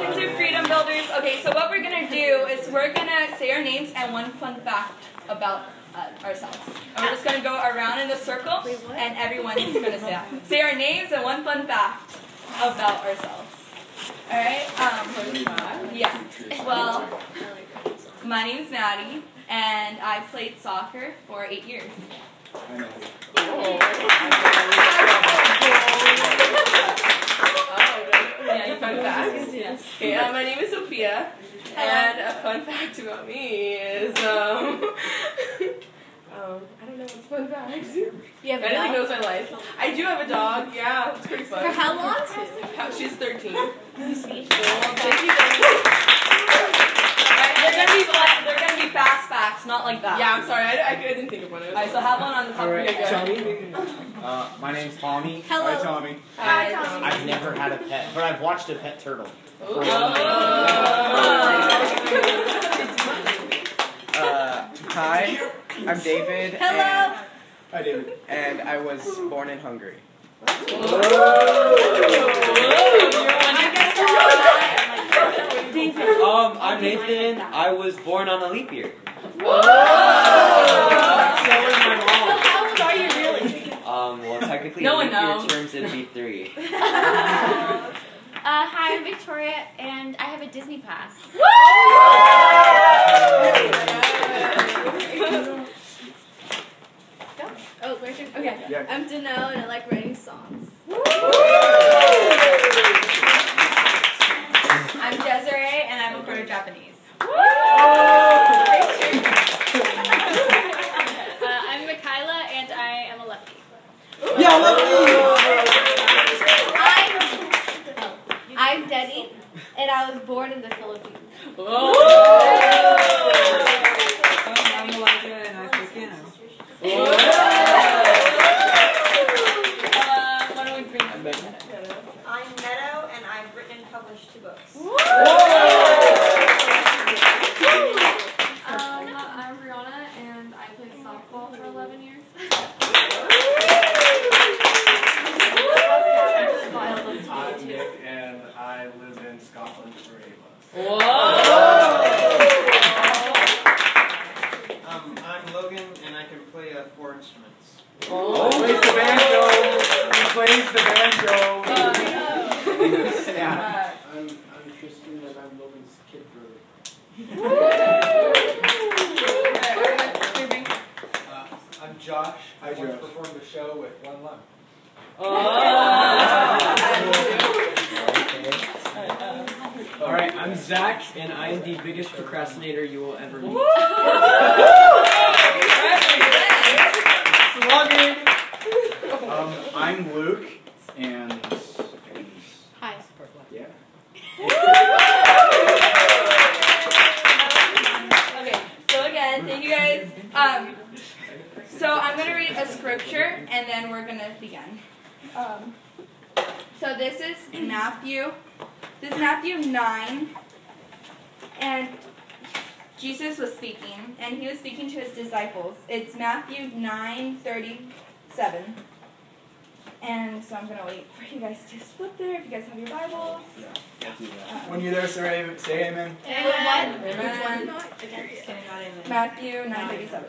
welcome to Freedom Builders. Okay, so what we're going to do is we're going to say our names and one fun fact about ourselves. And we're just going to go around in a circle, and everyone's going to say that. Say our names and one fun fact about ourselves. Alright? Yeah. Well, my name is Maddie, and I played soccer for 8 years. Yeah, fun fact. Yes. Okay, my name is Sophia, and a fun fact about me is, I don't know what's fun fact. Anything knows my life. I do have a dog, yeah, it's pretty fun. For how long? She's 13. Sweet. Thank you. They're gonna be fast facts, not like that. Yeah, I'm sorry, I didn't think of one. Alright, so have one on the top of your head. My name's Tommy. Hello. Hi, Tommy. Hi, Tommy. I've never had a pet, but I've watched a pet turtle. Hi, I'm David. Hello. Hi, David. And I was born in Hungary. I'm Nathan. I was born on a leap year. So how old are you really? Well, technically, No leap one year knows. terms it'd be 3. Hi, I'm Victoria, and I have a Disney pass. Oh, where's your... Okay. Yeah. I'm Dano, and I like writing songs. I'm Desiree, and I'm a quarter Japanese. I'm Michaela, and I am a lefty. I'm Denny, and I was born in the Philippines. I'm Elijah and I play piano. Why don't we bring them back? I'm Meadow, and I've written and published 2 books. I'm Brianna, and I played softball for 11 years. I'm Nick, and I live in Scotland for 8 months. I'm Logan, and I can play 4 instruments. Plays the banjo. He plays the banjo. Yeah. I'm Tristan, and I'm Logan's kid brother. I'm Josh. I once performed a show with 1 lung. Alright, I'm Zach, and I am the biggest procrastinator you will ever meet. I'm Luke, and Hi. yeah. Okay, so again, thank you guys. So I'm going to read a scripture, and then we're going to begin. So this is Matthew 9, and Jesus was speaking, and he was speaking to his disciples. It's Matthew 9:37. And so I'm going to wait for you guys to flip there, if you guys have your Bibles. When you're there, say amen. Amen. Amen. Matthew 9:37.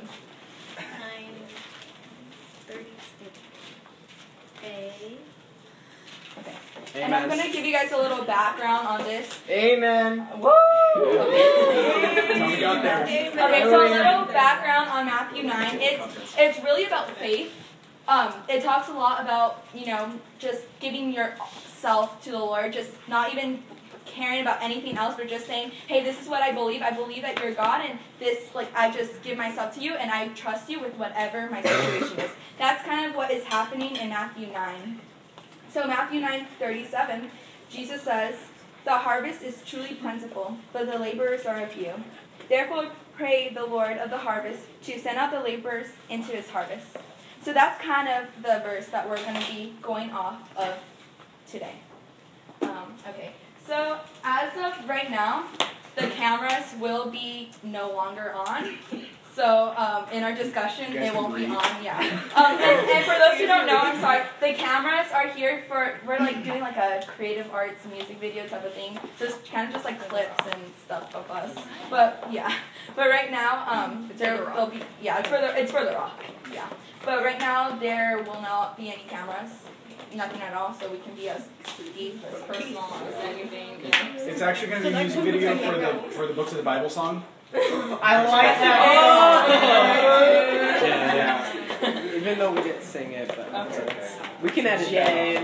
9:37. Okay. And I'm going to give you guys a little background on this. Amen. Woo! Tommy got there. Okay, so a little background on Matthew 9. It's really about faith. It talks a lot about, just giving yourself to the Lord, just not even caring about anything else, but just saying, hey, this is what I believe. I believe that you're God, and this, I just give myself to you, and I trust you with whatever my situation is. That's kind of what is happening in Matthew 9. So Matthew 9:37, Jesus says, "The harvest is truly plentiful, but the laborers are a few. Therefore pray the Lord of the harvest to send out the laborers into his harvest." So that's kind of the verse that we're going to be going off of today. Okay, so as of right now, the cameras will be no longer on. So in our discussion, it won't be on. Yeah. And for those who don't know, I'm sorry. The cameras are here we're like doing like a creative arts music video type of thing. So it's kind of just like clips and stuff of us. But yeah. But right now, there'll be it's for the rock. Yeah. But right now there will not be any cameras. Nothing at all, so we can be as spooky, as personal as anything. You know? It's actually going to be a music video for the Books of the Bible song. I like that. Oh! Yeah. Even though we didn't sing it, but it's okay. We can edit Okay.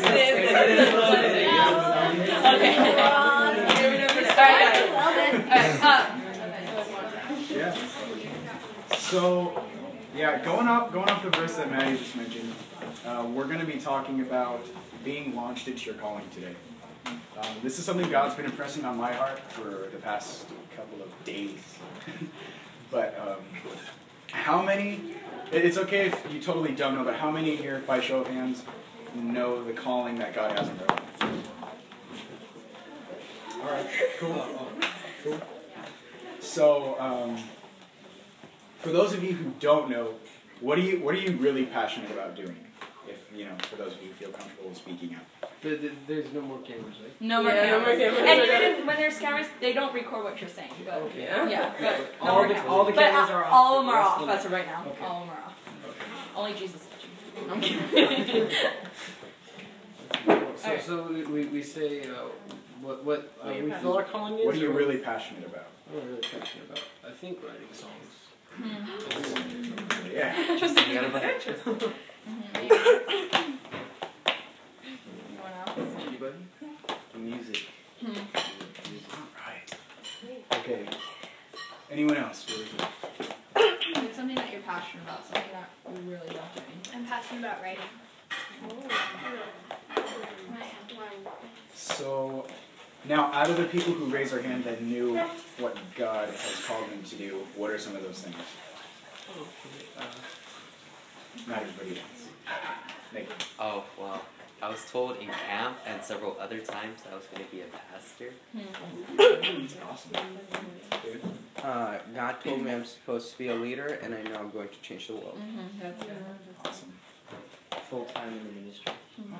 Alright, Yeah. So, yeah, going off the verse that Maddie just mentioned, we're going to be talking about being launched into your calling today. This is something God's been impressing on my heart for the past couple of days. But how many, it's okay if you totally don't know, but how many here, by show of hands, know the calling that God has in their life? Alright, cool. So, for those of you who don't know, what are you really passionate about doing? If, for those of you who feel comfortable speaking out. There's no more cameras, right? no more cameras. And even when there's cameras, they don't record what you're saying. But Okay. yeah, but no All more the cameras. all the But cameras are off. all of them are Rest off. of That's them- right now. Okay. All of them are off. Okay. Only Jesus is watching. I'm kidding. So we say what we feel our calling is. What are you or really passionate about? What am I really passionate about? I think writing songs. Yeah. Just you gotta buy it. Anyone else? Anybody? Music. Alright. Okay. Anyone else? It's something that you're passionate about, something that you really love doing. I'm passionate about writing. So, now, out of the people who raised their hand that knew what God has called them to do, what are some of those things? Not everybody else. Nick. Oh, well, I was told in camp and several other times that I was going to be a pastor. Awesome. David? God told me I'm supposed to be a leader, and I know I'm going to change the world. That's good. Awesome. Full time in the ministry.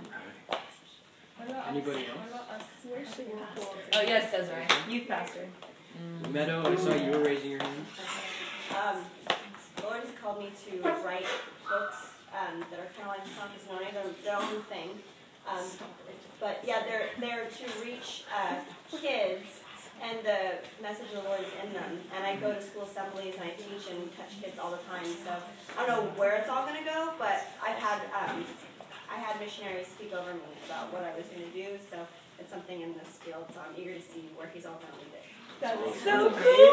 Anybody else? Oh yes, Desiree, youth pastor. Meadow, I saw you were raising your hand. The Lord has called me to write books that are kind of like Compass Noni, their own thing. But yeah, they're to reach kids, and the message of the Lord is in them. And I go to school assemblies and I teach and touch kids all the time. So I don't know where it's all going to go, but I had missionaries speak over me about what I was going to do. So it's something in this field. So I'm eager to see where He's all going to lead it. That's so cool.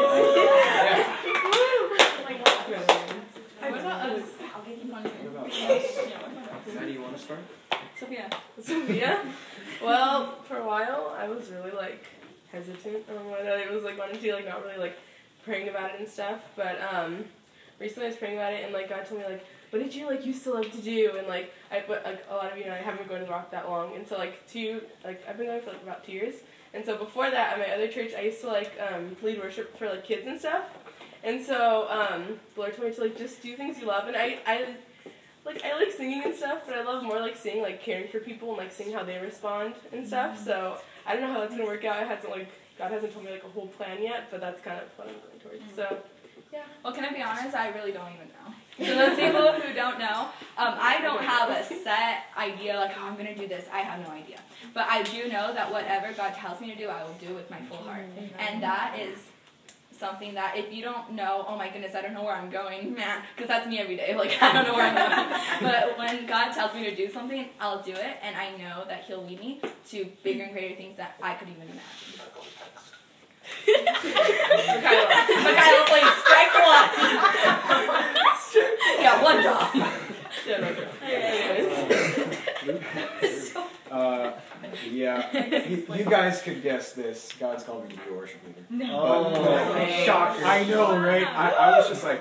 Oh my God. What about us? I'll give you one. How do you want to start? Sophia. Sophia? Well, for a while, I was really, hesitant on what I was, wanting to do, not really, praying about it and stuff, but, recently I was praying about it, and, God told me, what did you, used to love to do, and, a lot of you know, I haven't been going to Rock that long, and so, I've been going for, about 2 years, and so before that, at my other church, I used to, lead worship for, kids and stuff, and so, the Lord told me to, just do things you love, and I like singing and stuff, but I love more seeing caring for people and seeing how they respond and stuff. So I don't know how that's gonna work out. God hasn't told me a whole plan yet, but that's kind of what I'm going towards. So yeah. Well, can I be honest? I really don't even know. So those people who don't know, I don't have a set idea I'm going to do this. I have no idea. But I do know that whatever God tells me to do, I will do with my full heart. And that is something that if you don't know, oh my goodness, I don't know where I'm going, man, because that's me every day. I don't know where I'm going. But when God tells me to do something, I'll do it, and I know that He'll lead me to bigger and greater things that I could even imagine. Michaela plays strike one. Yeah, one job. Yeah, no joke. Yeah, you guys could guess this. God's called me to be a worship leader. No. Shocker. I know, right? I was just yeah,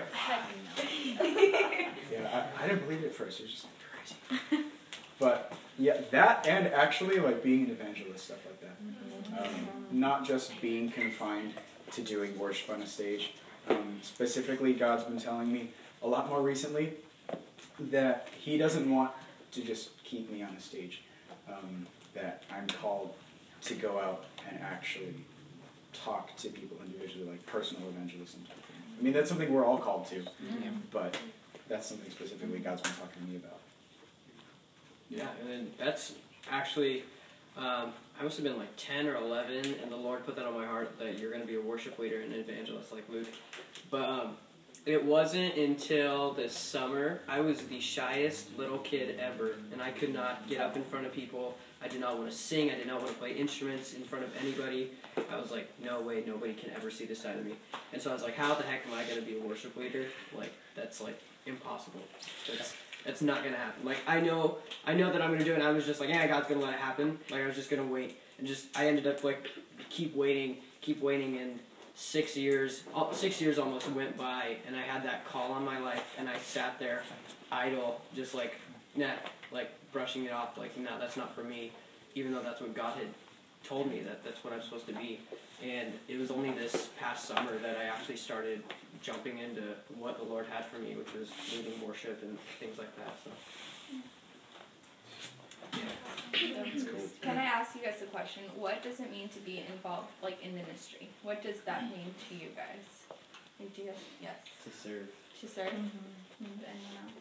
I didn't believe it at first. It was just crazy. But yeah, that and actually being an evangelist, stuff like that. Not just being confined to doing worship on a stage, Specifically, God's been telling me a lot more recently that He doesn't want to just keep me on a stage. That I'm called to go out and actually talk to people individually, like personal evangelism. I mean, that's something we're all called to, but that's something specifically God's been talking to me about. Yeah, and then that's actually, I must have been like 10 or 11, and the Lord put that on my heart that you're going to be a worship leader and an evangelist like Luke. But it wasn't until this summer, I was the shyest little kid ever, and I could not get up in front of people. I did not want to sing. I did not want to play instruments in front of anybody. I was like, no way, nobody can ever see this side of me. And so I was like, how the heck am I going to be a worship leader? Like, that's like impossible. That's not going to happen. Like, I know that I'm going to do it, and I was just like, yeah, God's going to let it happen. Like, I was just going to wait. And I ended up, like, keep waiting, and 6 years almost went by, and I had that call on my life, and I sat there idle, just like, nah, like, brushing it off, like, no, that's not for me, even though that's what God had told me, that's what I'm supposed to be. And it was only this past summer that I actually started jumping into what the Lord had for me, which was leading worship and things like that. So. Can I ask you guys a question? What does it mean to be involved, like, in ministry? What does that mean to you guys? Like, do you guys, yes? To serve. To serve? Anyone else?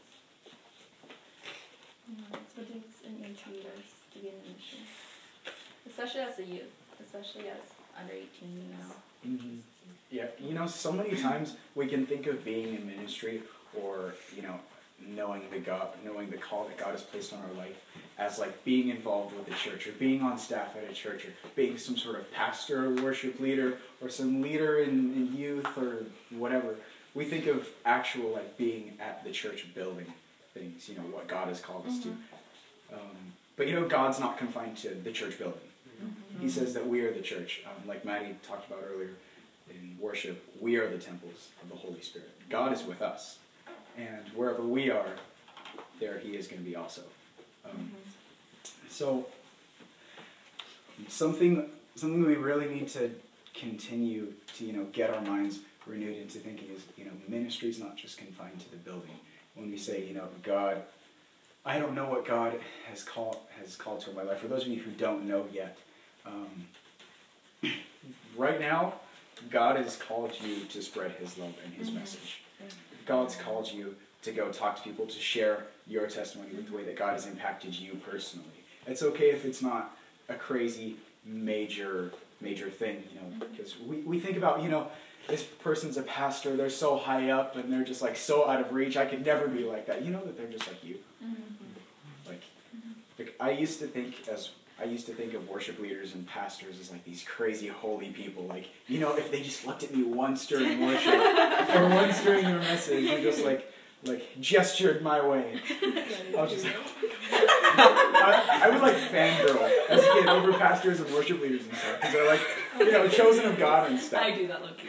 What does it mean to you guys to be in ministry? Especially as a youth, especially as under 18, you know. Yeah, you know, so many times we can think of being in ministry or, you know, knowing the call that God has placed on our life as like being involved with the church or being on staff at a church or being some sort of pastor or worship leader or some leader in youth or whatever. We think of actual like being at the church building things, you know, what God has called us to. But you know, God's not confined to the church building. He says that we are the church. Like Maddie talked about earlier in worship, we are the temples of the Holy Spirit. God is with us. And wherever we are, there He is going to be also. So, something we really need to continue to, you know, get our minds renewed into thinking is, you know, ministry is not just confined to the building. When we say, you know, God, I don't know what God has called to my life. For those of you who don't know yet, right now, God has called you to spread His love and His message. God's called you to go talk to people, to share your testimony with the way that God has impacted you personally. It's okay if it's not a crazy, major thing, you know, because we think about, you know, this person's a pastor, they're so high up, and they're just like so out of reach, I could never be like that. You know that they're just like you. Like I used to think of worship leaders and pastors as like these crazy holy people. Like, you know, if they just looked at me once during worship or once during your message and just like gestured my way, I was just like, I would like fangirl as a kid over pastors and worship leaders and stuff because they're like, you know, chosen of God and stuff. I do that, low-key.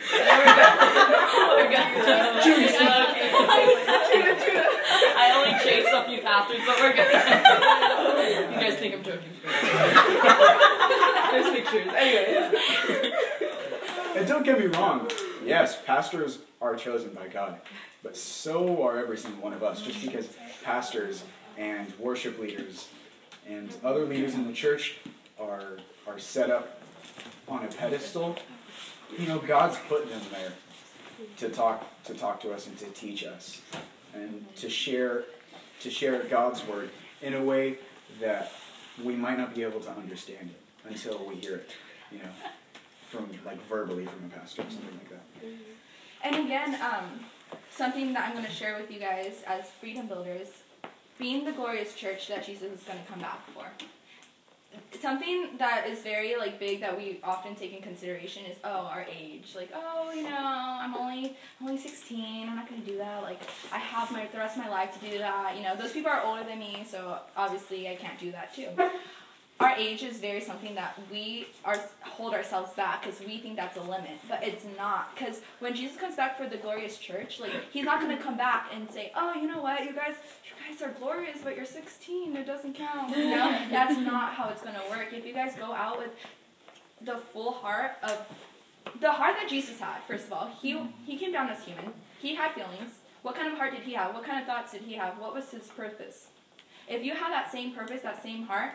I only chase up you pastors, but we're good. You guys think I'm joking? There's pictures. Anyways. And don't get me wrong. Yes, pastors are chosen by God, but so are every single one of us. Just because pastors and worship leaders and other leaders in the church are set up on a pedestal, you know, God's put them there to talk to us and to teach us and to share God's word in a way that we might not be able to understand it until we hear it, you know, from like verbally from a pastor or something like that. And again, something that I'm going to share with you guys as Freedom Builders, being the glorious church that Jesus is going to come back for. Something that is very like big that we often take in consideration is our age. Like, oh, you know, I'm only 16. I'm not going to do that. Like, I have the rest of my life to do that. You know, those people are older than me, so obviously I can't do that too. Our age is very something that we hold ourselves back because we think that's a limit, but it's not. Because when Jesus comes back for the glorious church, like He's not going to come back and say, "Oh, you know what, you guys are glorious, but you're 16. It doesn't count." You know, that's not how it's going to work. If you guys go out with the full heart of the heart that Jesus had, first of all, he came down as human. He had feelings. What kind of heart did he have? What kind of thoughts did he have? What was his purpose? If you have that same purpose, that same heart,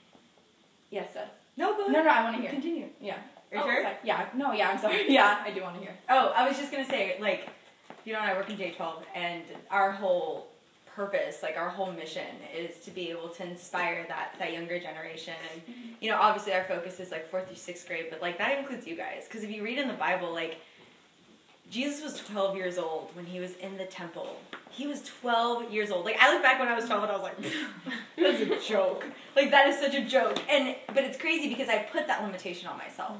yes, Seth. No, go ahead. No, I want to hear. Continue. Yeah. Are you sure? Sorry. Yeah. No, yeah, I'm sorry. Yeah, I do want to hear. Oh, I was just going to say, like, you know, and I work in J-12, and our whole purpose, like, our whole mission is to be able to inspire that younger generation. And, you know, obviously our focus is, like, 4th through 6th grade, but, like, that includes you guys. Because if you read in the Bible, like, Jesus was 12 years old when he was in the temple. He was 12 years old. Like, I look back when I was 12 and I was like, that's a joke. Like, that is such a joke. But it's crazy because I put that limitation on myself.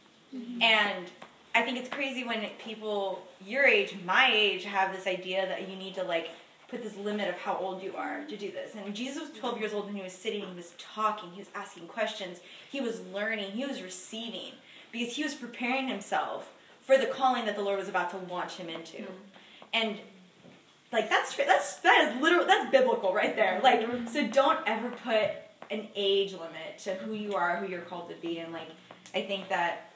And I think it's crazy when people your age, my age, have this idea that you need to, like, put this limit of how old you are to do this. And Jesus was 12 years old when he was sitting, he was talking, he was asking questions, he was learning, he was receiving. Because he was preparing himself for the calling that the Lord was about to launch him into. And, like, that is biblical right there. Like, so don't ever put an age limit to who you are, who you're called to be. And, like, I think that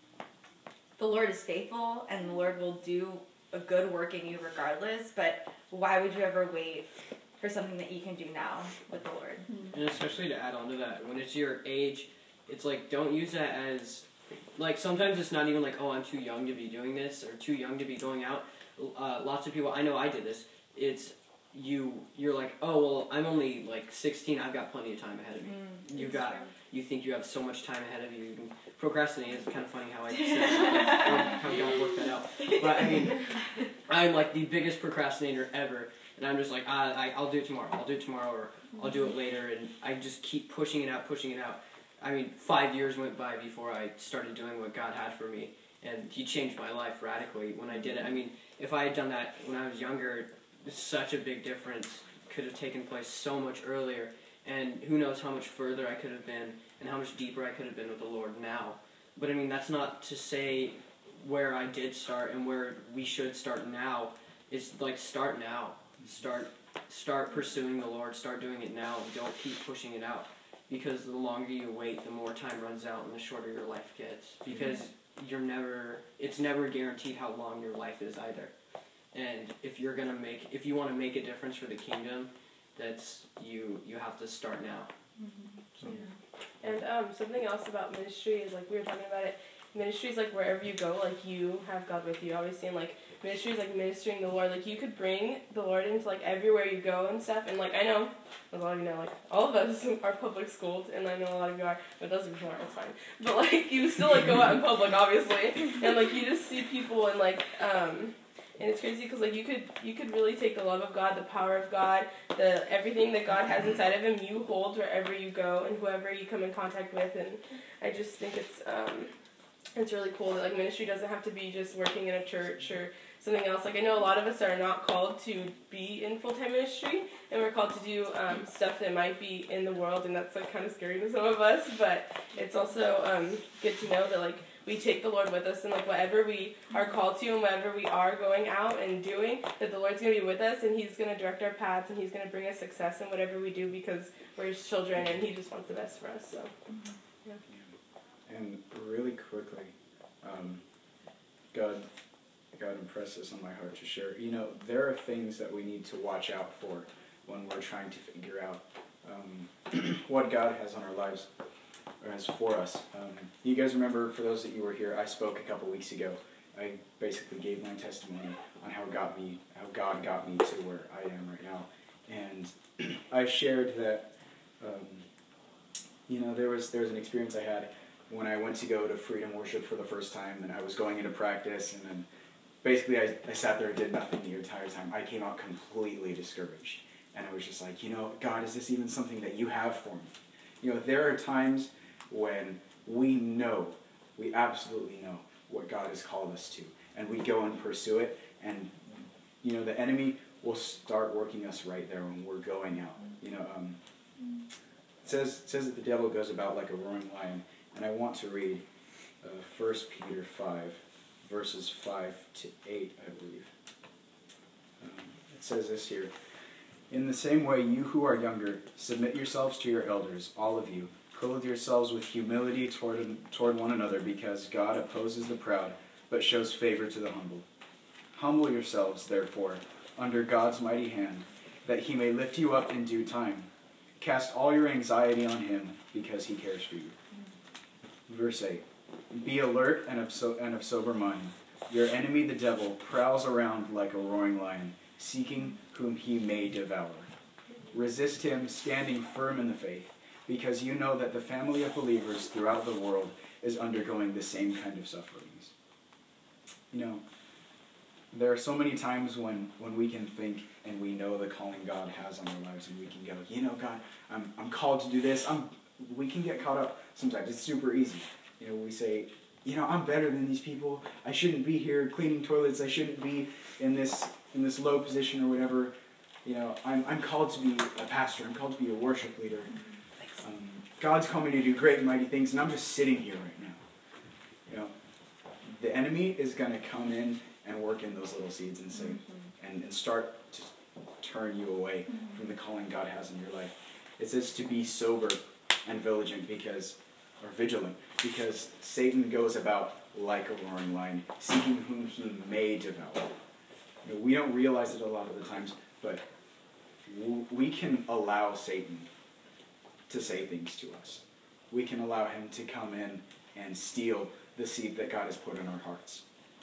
the Lord is faithful and the Lord will do a good work in you regardless, but why would you ever wait for something that you can do now with the Lord? And especially to add on to that, when it's your age, it's like, don't use that as, like, sometimes it's not even like, oh, I'm too young to be doing this or too young to be going out. Lots of people, I know I did this, it's you're like, oh, well, I'm only like 16, I've got plenty of time ahead of me. You think you have so much time ahead of you. You can procrastinate. It's kind of funny how I said how God worked that out. But I mean, I'm like the biggest procrastinator ever, and I'm just like, I'll do it tomorrow. I'll do it tomorrow, or I'll do it later, and I just keep pushing it out. I mean, 5 years went by before I started doing what God had for me, and He changed my life radically when I did it. I mean, if I had done that when I was younger, such a big difference could have taken place so much earlier. And who knows how much further I could have been and how much deeper I could have been with the Lord now. But I mean, that's not to say where I did start and where we should start now. It's like, start now. Start pursuing the Lord. Start doing it now. Don't keep pushing it out. Because the longer you wait, the more time runs out and the shorter your life gets. Because it's never guaranteed how long your life is either. And if you want to make a difference for the kingdom, you have to start now. So. And something else about ministry is, like, we were talking about it, ministry is like wherever you go, like, you have God with you, obviously, and, like, ministry is like ministering the Lord. Like, you could bring the Lord into, like, everywhere you go and stuff. And, like, I know a lot of you know, like, all of us are public schooled, and I know a lot of you are, but those of you aren't, it's fine. But, like, you still, like, go out in public, obviously, and, like, you just see people and, like, and it's crazy because, like, you could really take the love of God, the power of God, everything that God has inside of Him, you hold wherever you go and whoever you come in contact with. And I just think it's really cool that, like, ministry doesn't have to be just working in a church or something else. Like, I know a lot of us are not called to be in full-time ministry, and we're called to do stuff that might be in the world, and that's, like, kind of scary to some of us. But it's also good to know that, like, we take the Lord with us, and, like, whatever we are called to and whatever we are going out and doing, that the Lord's going to be with us, and He's going to direct our paths, and He's going to bring us success in whatever we do because we're His children, and He just wants the best for us. So, yeah. And really quickly, God impressed this on my heart to share. You know, there are things that we need to watch out for when we're trying to figure out what God has on our lives. As for us. You guys remember, for those that you were here, I spoke a couple weeks ago. I basically gave my testimony on how God got me to where I am right now. And I shared that, you know, there was an experience I had when I went to go to Freedom Worship for the first time, and I was going into practice, and then basically I sat there and did nothing the entire time. I came out completely discouraged. And I was just like, you know, God, is this even something that you have for me? You know, there are times when we absolutely know what God has called us to, and we go and pursue it, and, you know, the enemy will start working us right there when we're going out. You know, it says that the devil goes about like a roaring lion, and I want to read 1 Peter 5, verses 5 to 8, I believe. It says this here: "In the same way, you who are younger, submit yourselves to your elders, all of you. Clothe yourselves with humility toward one another, because God opposes the proud, but shows favor to the humble. Humble yourselves, therefore, under God's mighty hand, that he may lift you up in due time. Cast all your anxiety on him, because he cares for you. Verse 8. Be alert and of sober mind. Your enemy, the devil, prowls around like a roaring lion, seeking whom he may devour. Resist him, standing firm in the faith, because you know that the family of believers throughout the world is undergoing the same kind of sufferings. You know, there are so many times when we can think and we know the calling God has on our lives, and we can go, you know, God, I'm called to do this. We can get caught up sometimes. It's super easy. You know, we say, you know, I'm better than these people. I shouldn't be here cleaning toilets. I shouldn't be in this low position or whatever. You know, I'm called to be a pastor. I'm called to be a worship leader. God's called me to do great and mighty things, and I'm just sitting here right now. You know, the enemy is going to come in and work in those little seeds and say, and start to turn you away from the calling God has in your life. It says to be sober and vigilant, because Satan goes about like a roaring lion, seeking whom he may devour. You know, we don't realize it a lot of the times, but we can allow Satan to say things to us. We can allow him to come in and steal the seed that God has put in our hearts.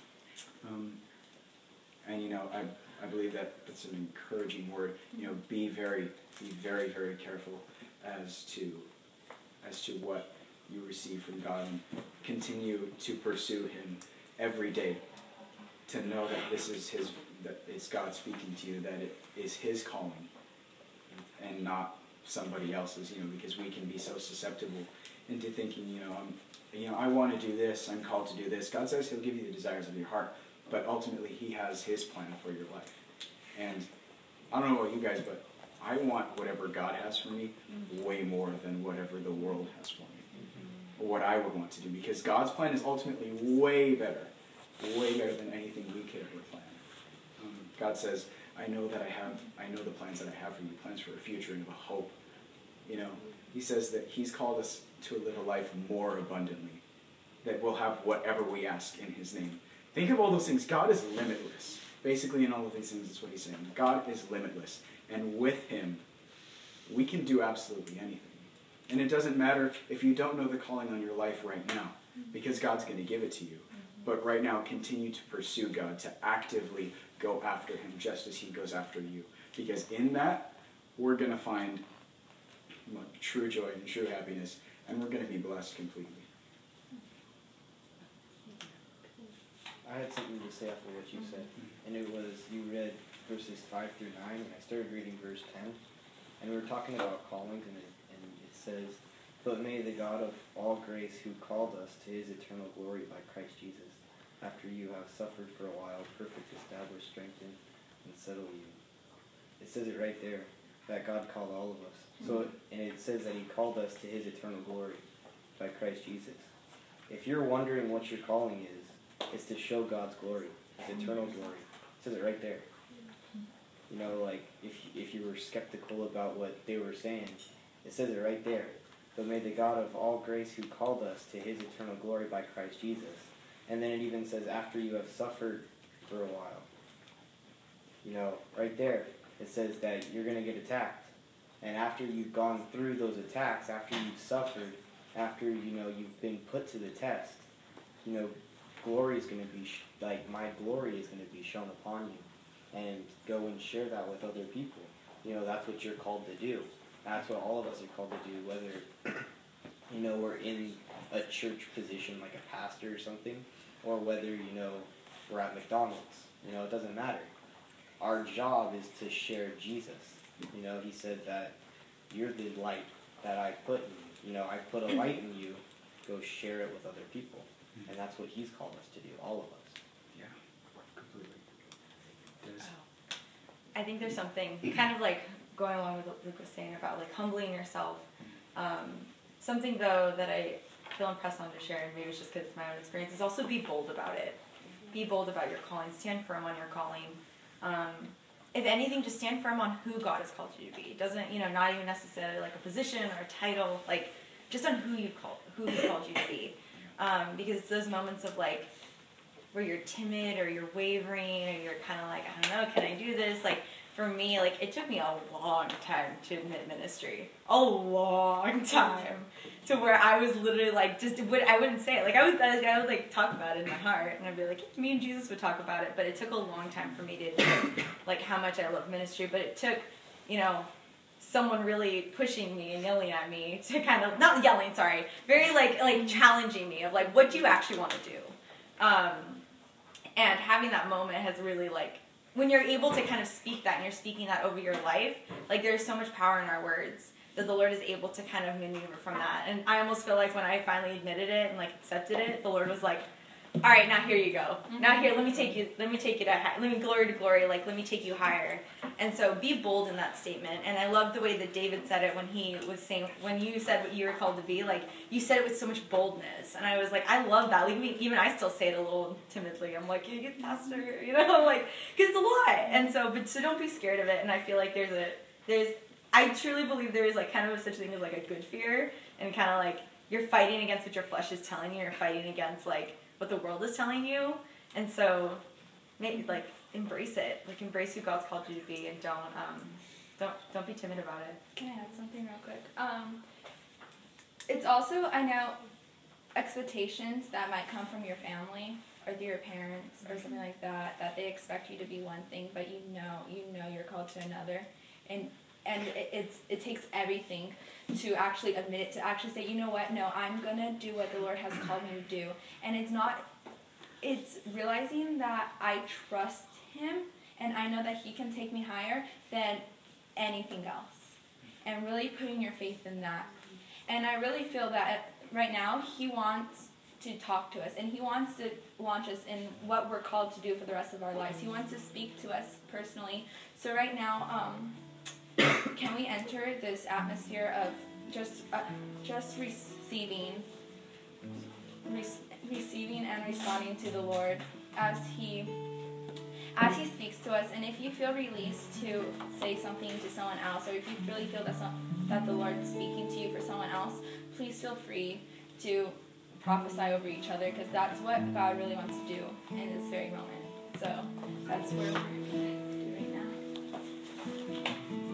And you know, I believe that that's an encouraging word. You know, be very, very careful as to what you receive from God, and continue to pursue him every day. To know that that it's God speaking to you, that it is his calling, and not somebody else's. You know, because we can be so susceptible into thinking, you know, I want to do this. I'm called to do this. God says he'll give you the desires of your heart, but ultimately he has his plan for your life. And I don't know about you guys, but I want whatever God has for me way more than whatever the world has for me, or what I would want to do, because God's plan is ultimately way better than anything we could ever plan. God says, I know the plans that I have for you, plans for a future and of a hope. You know, he says that he's called us to live a life more abundantly, that we'll have whatever we ask in his name. Think of all those things. God is limitless. Basically, in all of these things, that's what he's saying. God is limitless. And with him, we can do absolutely anything. And it doesn't matter if you don't know the calling on your life right now, because God's going to give it to you. But right now, continue to pursue God, to actively go after him just as he goes after you. Because in that, we're going to find true joy and true happiness, and we're going to be blessed completely. I had something to say after what you said, and it was, you read verses 5 through 9, and I started reading verse 10, and we were talking about callings, and it says, but may the God of all grace, who called us to his eternal glory by Christ Jesus, after you have suffered for a while, perfect, establish, strengthen, and settle you. It says it right there, that God called all of us. So, and it says that he called us to his eternal glory by Christ Jesus. If you're wondering what your calling is, it's to show God's glory, his eternal glory. It says it right there. You know, like, if you were skeptical about what they were saying, it says it right there. But may the God of all grace, who called us to his eternal glory by Christ Jesus. And then it even says, after you have suffered for a while. You know, right there, it says that you're going to get attacked. And after you've gone through those attacks, after you've suffered, after, you know, you've been put to the test, you know, glory is going to be, my glory is going to be shown upon you. And go and share that with other people. You know, that's what you're called to do. That's what all of us are called to do, whether, you know, we're in a church position like a pastor or something, or whether, you know, we're at McDonald's. You know, it doesn't matter. Our job is to share Jesus. You know, he said that you're the light that I put in you. You know, I put a light in you, go share it with other people. And that's what he's called us to do, all of us. Yeah, completely. I think there's something kind of like going along with what Luke was saying about like humbling yourself. Something though that I feel impressed on to share, and maybe it's just because it's my own experience, is also be bold about it. Be bold about your calling. Stand firm on your calling. If anything, just stand firm on who God has called you to be. It doesn't, you know, not even necessarily like a position or a title. Like, just on who He's called you to be. Because it's those moments of like where you're timid or you're wavering or you're kind of like, I don't know, can I do this? Like for me, like it took me a long time to admit ministry, a long time, to where I was literally like I wouldn't say it. Like I would like talk about it in my heart, and I'd be like, me and Jesus would talk about it. But it took a long time for me to admit like how much I love ministry. But it took, someone really pushing me and yelling at me to kind of, not yelling, sorry, very like challenging me of like, what do you actually want to do? And having that moment has really like, when you're able to kind of speak that and you're speaking that over your life, like there's so much power in our words that the Lord is able to kind of maneuver from that. And I almost feel like when I finally admitted it and like accepted it, the Lord was like, all right, now here you go. Now here, let me take you to glory to glory, like let me take you higher. And so be bold in that statement. And I love the way that David said it when he was saying, when you said what you were called to be, like you said it with so much boldness. And I was like, I love that. Like even I still say it a little timidly. I'm like, you get pastor, like, because it's a lot. And so don't be scared of it. And I feel like I truly believe there is like kind of such a thing as like a good fear, and kind of like you're fighting against what your flesh is telling you. You're fighting against like what the world is telling you. And so maybe like embrace it. Like embrace who God's called you to be, and don't be timid about it. Can I add something real quick? It's also, I know, expectations that might come from your family or your parents or something like that they expect you to be one thing, but you know you're called to another. And it takes everything to actually admit it, to actually say, you know what, no, I'm going to do what the Lord has called me to do. And it's realizing that I trust Him, and I know that He can take me higher than anything else. And really putting your faith in that. And I really feel that right now He wants to talk to us, and He wants to launch us in what we're called to do for the rest of our lives. He wants to speak to us personally. So right now, can we enter this atmosphere of just receiving and responding to the Lord as He speaks to us? And if you feel released to say something to someone else, or if you really feel that the Lord's speaking to you for someone else, please feel free to prophesy over each other, because that's what God really wants to do in this very moment. So that's where we're going to do right now.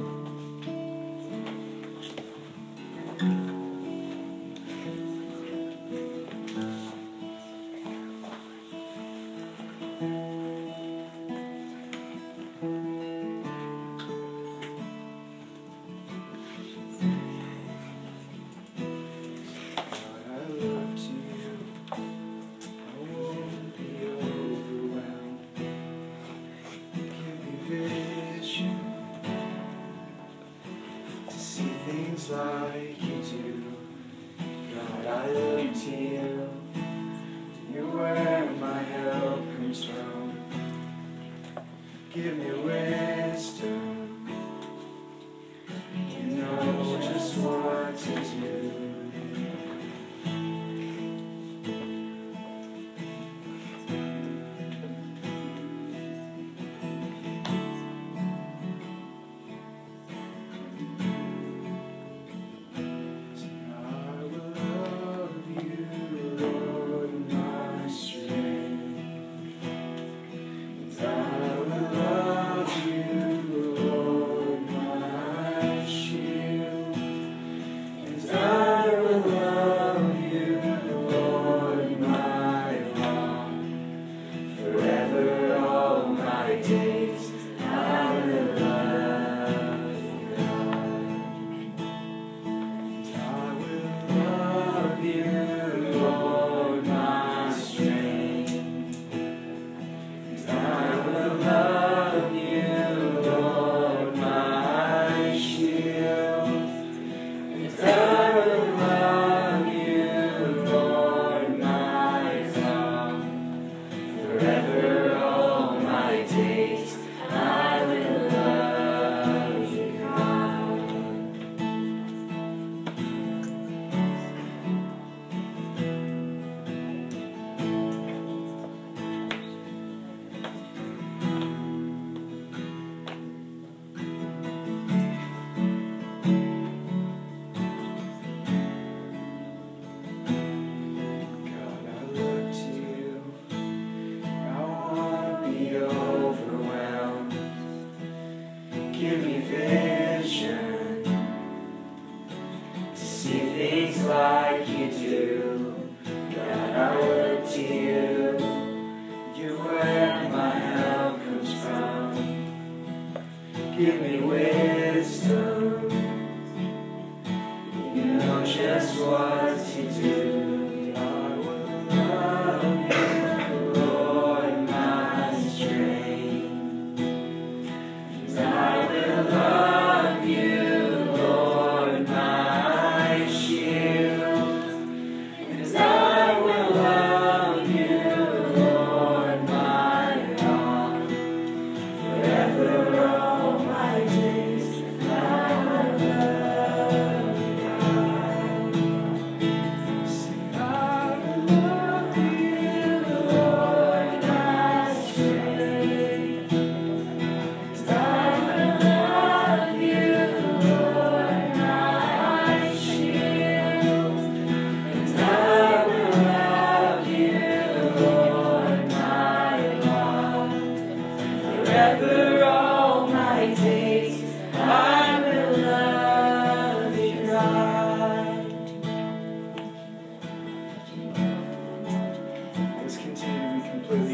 Like you do, God, I look to you. You're where my help comes from. Give me wisdom. You know just what to do.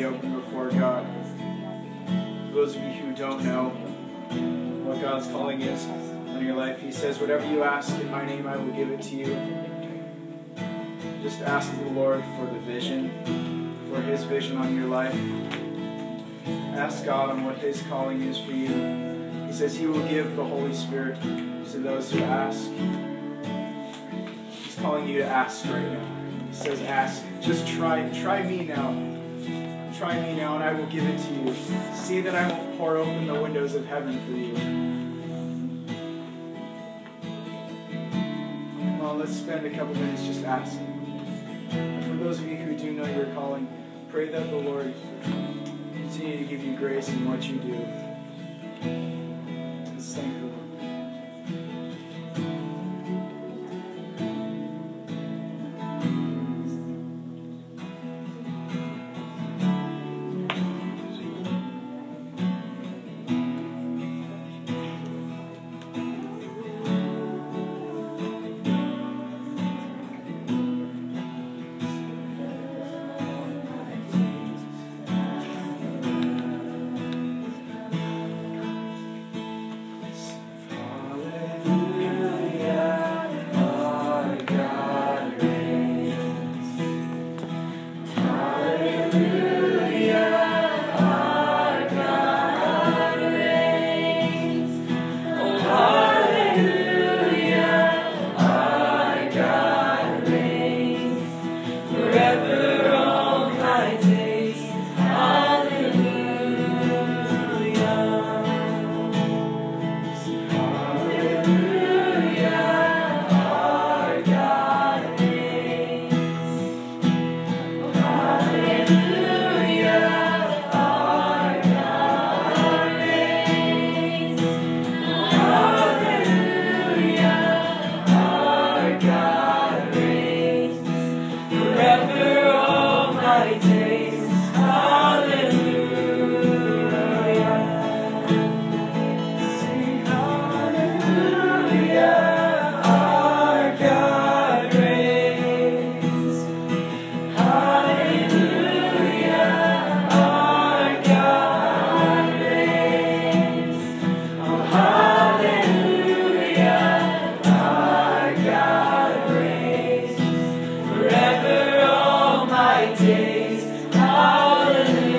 open before God. For those of you who don't know what God's calling is on your life, He says, whatever you ask in my name, I will give it to you. Just ask the Lord for the vision, for His vision on your life. Ask God on what His calling is for you. He says He will give the Holy Spirit to those who ask. He's calling you to ask right now. He says, ask. Just try me now. Try me now, and I will give it to you. See that I won't pour open the windows of heaven for you. Well, let's spend a couple minutes just asking. And for those of you who do know your calling, pray that the Lord continue to give you grace in what you do. Let's thank the Lord. Forever all my days, hallelujah.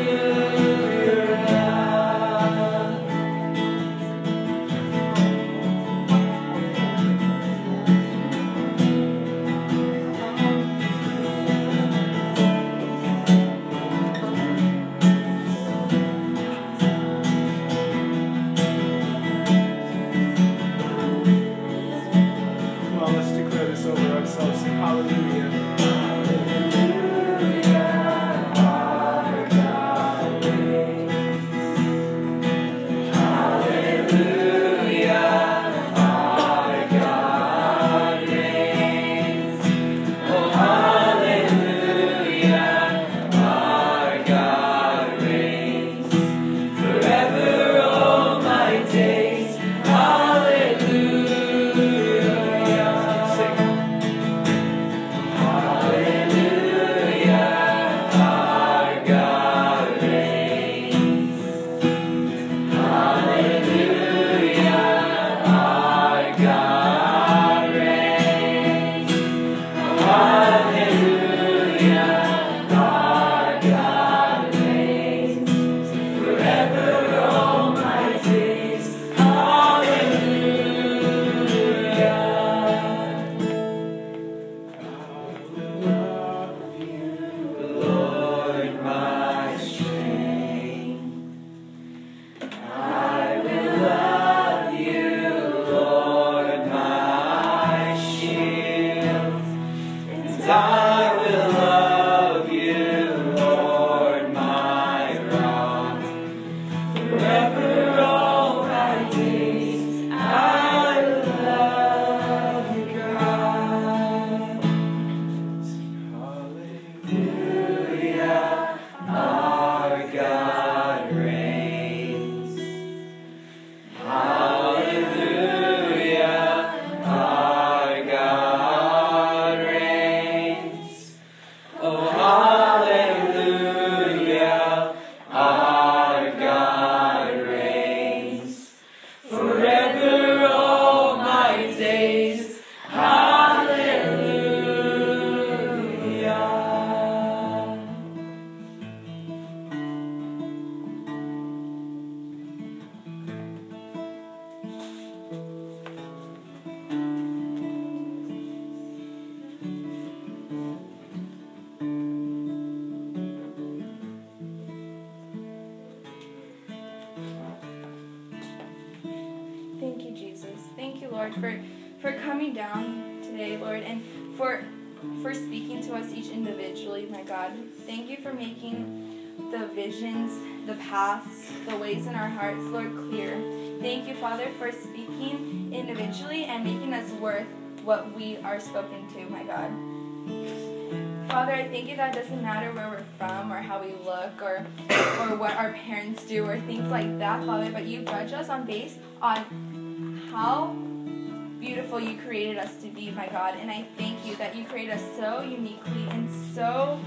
Lord, for coming down today, Lord, and for speaking to us each individually, my God. Thank you for making the visions, the paths, the ways in our hearts, Lord, clear. Thank you, Father, for speaking individually and making us worth what we are spoken to, my God. Father, I thank you that it doesn't matter where we're from or how we look or what our parents do or things like that, Father, but you judge us based on how beautiful you created us to be, my God. And I thank you that you created us so uniquely and so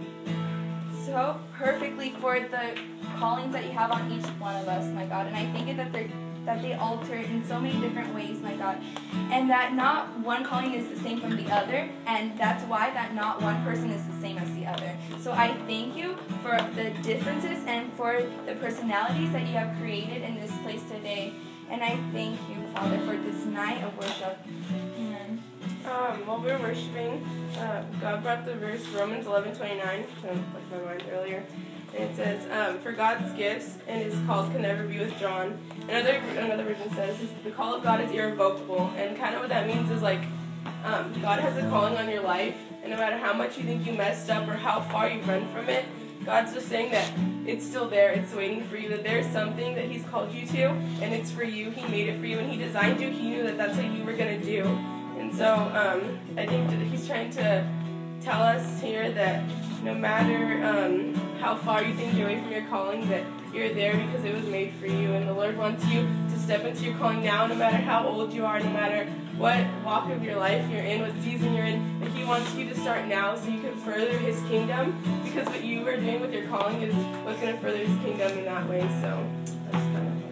perfectly for the callings that you have on each one of us, my God. And I thank you that they alter in so many different ways, my God. And that not one calling is the same from the other, and that's why that not one person is the same as the other. So I thank you for the differences and for the personalities that you have created in this place today. And I thank you, Father, for this night of worship. Amen. While we were worshiping, God brought the verse Romans 11:29, which I like my mind earlier. And it says, for God's gifts and his calls can never be withdrawn. Another version says, the call of God is irrevocable. And kind of what that means is like, God has a calling on your life, and no matter how much you think you messed up or how far you run from it, God's just saying that it's still there, it's waiting for you, that there's something that he's called you to, and it's for you. He made it for you, and he designed you. He knew that that's what you were going to do. And so I think that he's trying to tell us here that no matter how far you think you're away from your calling, that you're there because it was made for you. And the Lord wants you to step into your calling now, no matter how old you are, no matter what walk of your life you're in, what season you're in. But he wants you to start now so you can further his kingdom, because what you are doing with your calling is what's going to further his kingdom in that way. So that's kind of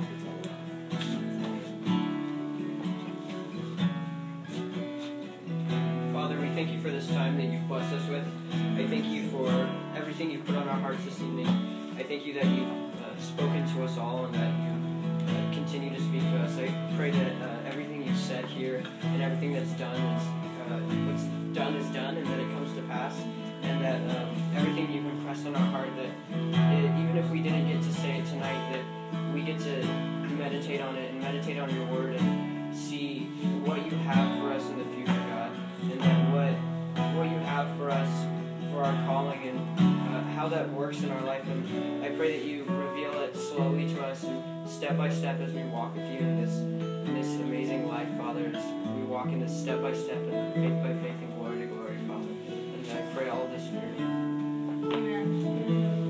Father, we thank you for this time that you've blessed us with. I thank you for everything you've put on our hearts this evening. I thank you that you've spoken to us all and that you continue to speak to us. I pray that everything you've said here and everything that's done what's done is done, and that it comes to pass, and that everything you've impressed on our heart, that even if we didn't get to say it tonight, that we get to meditate on it and meditate on your word and see what you have for us in the future, God, and that what you have for us for our calling and how that works in our life. And I pray that you reveal it slowly to us and step by step as we walk with you in this amazing life, Father, as we walk in this step by step and faith by faith and glory to glory, Father. And I pray all of this in your name. Amen.